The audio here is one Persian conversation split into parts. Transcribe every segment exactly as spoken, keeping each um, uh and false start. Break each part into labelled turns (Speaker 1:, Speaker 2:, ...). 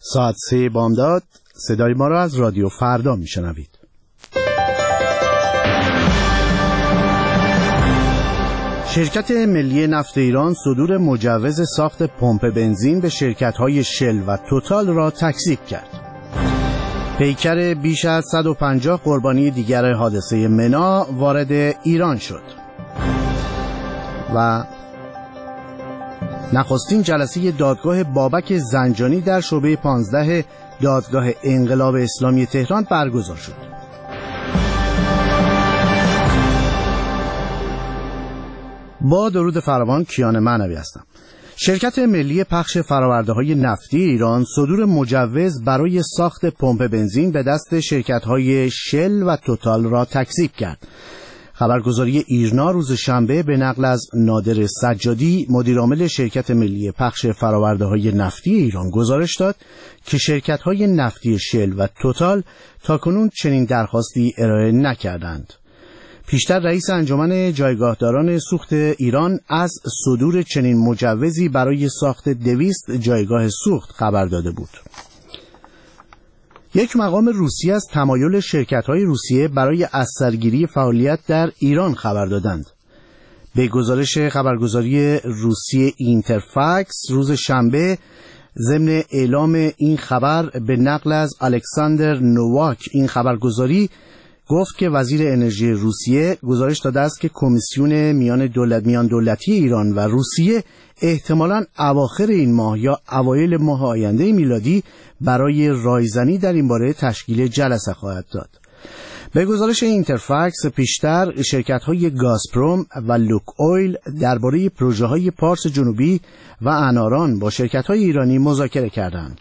Speaker 1: ساعت سه بامداد صدای ما را از رادیو فردا میشنوید. شرکت ملی نفت ایران صدور مجوز ساخت پمپ بنزین به شرکت‌های شل و توتال را تکذیب کرد. پیکر بیش از صد و پنجاه قربانی دیگر حادثه منا وارد ایران شد و نخستین جلسه دادگاه بابک زنجانی در شعبه پانزده دادگاه انقلاب اسلامی تهران برگزار شد. با درود فراوان، کیان معنوی هستم. شرکت ملی پخش فرآورده‌های نفتی ایران صدور مجوز برای ساخت پمپ بنزین به دست شرکت‌های شل و توتال را تکذیب کرد. خبرگزاری ایرنا روز شنبه به نقل از نادر سجادی، مدیرعامل شرکت ملی پخش فرآورده‌های نفتی ایران، گزارش داد که شرکت‌های نفتی شل و توتال تاکنون چنین درخواستی ارائه نکردند. پیشتر رئیس انجمن جایگاهداران سوخت ایران از صدور چنین مجوزی برای ساخت دویست جایگاه سوخت خبر داده بود. یک مقام روسی از تمایل شرکت‌های روسیه برای از سرگیری فعالیت در ایران خبر دادند. به گزارش خبرگزاری روسی اینترفاکس روز شنبه، ضمن اعلام این خبر به نقل از الکساندر نوواک، این خبرگزاری گفت که وزیر انرژی روسیه گزارش داده است که کمیسیون میان دولت میان دولتی ایران و روسیه احتمالاً اواخر این ماه یا اوایل ماه آینده میلادی برای رایزنی در این باره تشکیل جلسه خواهد داد. به گزارش اینترفاکس، پیشتر شرکت‌های گازپروم و لوک اویل درباره پروژه‌های پارس جنوبی و اناران با شرکت‌های ایرانی مذاکره کردند.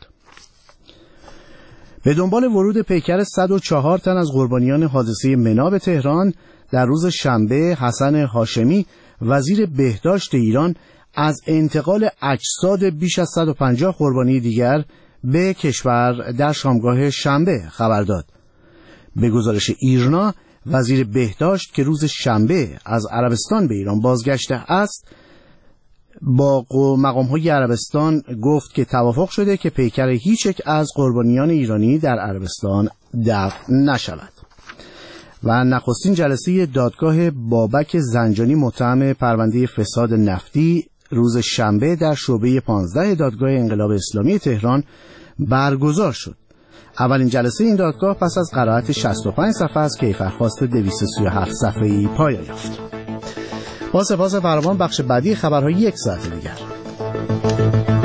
Speaker 1: به دنبال ورود پیکر صد و چهار تن از قربانیان حادثه منا به تهران، در روز شنبه حسن هاشمی، وزیر بهداشت ایران، از انتقال اجساد بیش از صد و پنجاه قربانی دیگر به کشور در شامگاه شنبه خبر داد. به گزارش ایرنا، وزیر بهداشت که روز شنبه از عربستان به ایران بازگشته است، با مقام‌های عربستان گفت که توافق شده که پیکر هیچ یک از قربانیان ایرانی در عربستان دفن نشود. و نخستین جلسه دادگاه بابک زنجانی متهم پرونده فساد نفتی روز شنبه در شعبه پانزده دادگاه انقلاب اسلامی تهران برگزار شد. اولین جلسه این دادگاه پس از قرائت شصت و پنج صفحه از کیفرخواست دویست و سی و هفت صفحه‌ای پایان یافت. با سپاس فراوان، بخش بعدی خبرهای یک ساعت دیگر.